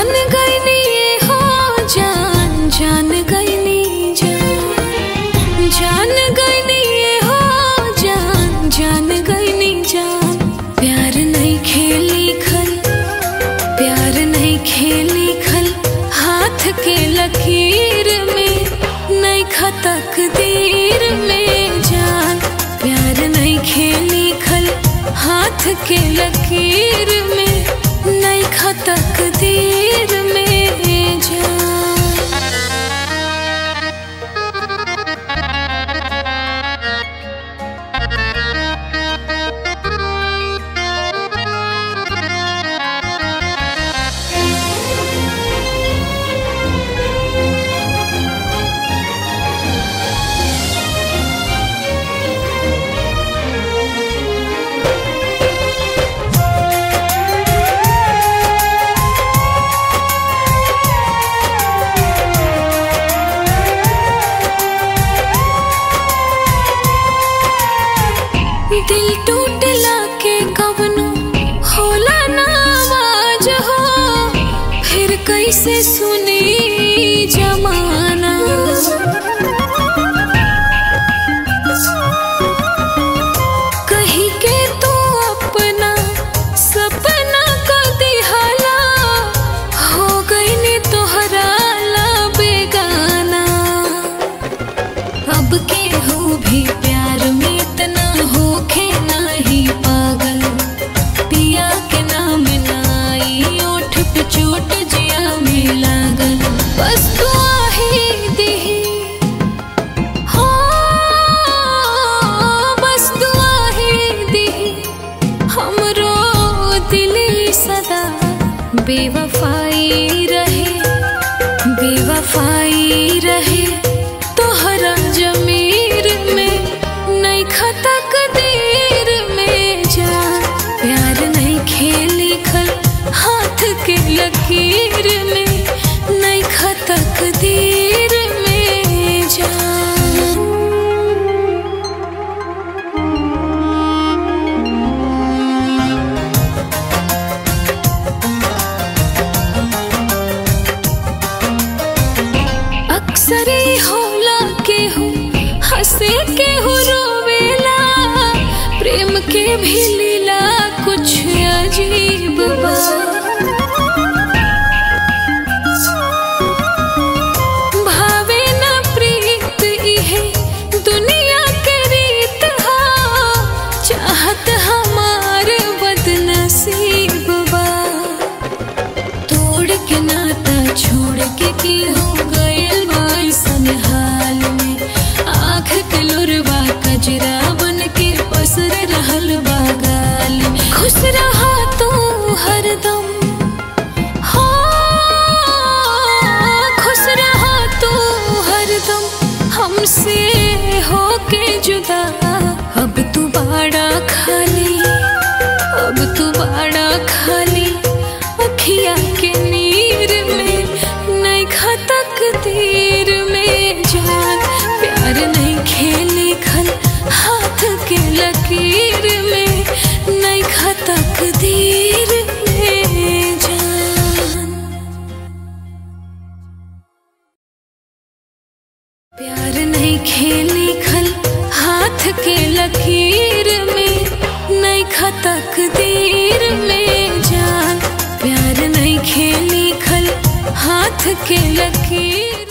जान गईनी ये हो जान, जान गईनी जान, जान गईनी ये हो जान, जान गईनी जान। प्यार नहीं खेली खल, प्यार नहीं खेली खल, हाथ के लकीर में नहीं खतक दीर में जान। प्यार नहीं खेली खल, हाथ के लकीर में नहीं खतक दीर में जान। दिल टूटला के कवनो होला ना आवाज हो, फिर कैसे सुनी जमाना। कहीं के तू अपना सपना का दिहाला, हो गई ने तोहरा ला बेगाना। अब के हो भी प्यार में इतना होखे नाही पागल, पिया के नाम नाई ओठ पे चोट जिया में लागल। बस दुआ ही दी हो, बस दुआ ही दी हमरो दिल सदा बेवफाई रहे, बेवफाई रहे। तोहरा जमीर में नहीं खतक दीर में जान। प्यार नहीं खेली खल, हाथ के लकीर में नहीं खतक दीर में जान। अक्सर ही होला के हो हंसे के हो रोवेला, प्रेम के भी लीला कुछ अजीब बा। भावे ना प्रीत इहे दुनिया के रीत हा, चाहत हमार बदनसीब बा। तोड़ के नाता छोड़ के की हो गइल बाइसन हाल में, आँख के लोरवा कजरा बन के पसर रहल बागाल में। खुश रहा तू हरदम हो, खुश रहा तू हरदम हमसे होके जुदा। अब तू बाड़ा खाली, अब तू बाड़ा खाली, अखिया के नीर में नहीं खतक दीर में जान। प्यार नहीं खेली खल, हाथ के लकीर में नहीं खतक दीर में जान। प्यार नहीं खेली खल, हाथ के लकीर में नहीं खतक दीर में जान। प्यार नहीं खेली खल, हाथ के लकीर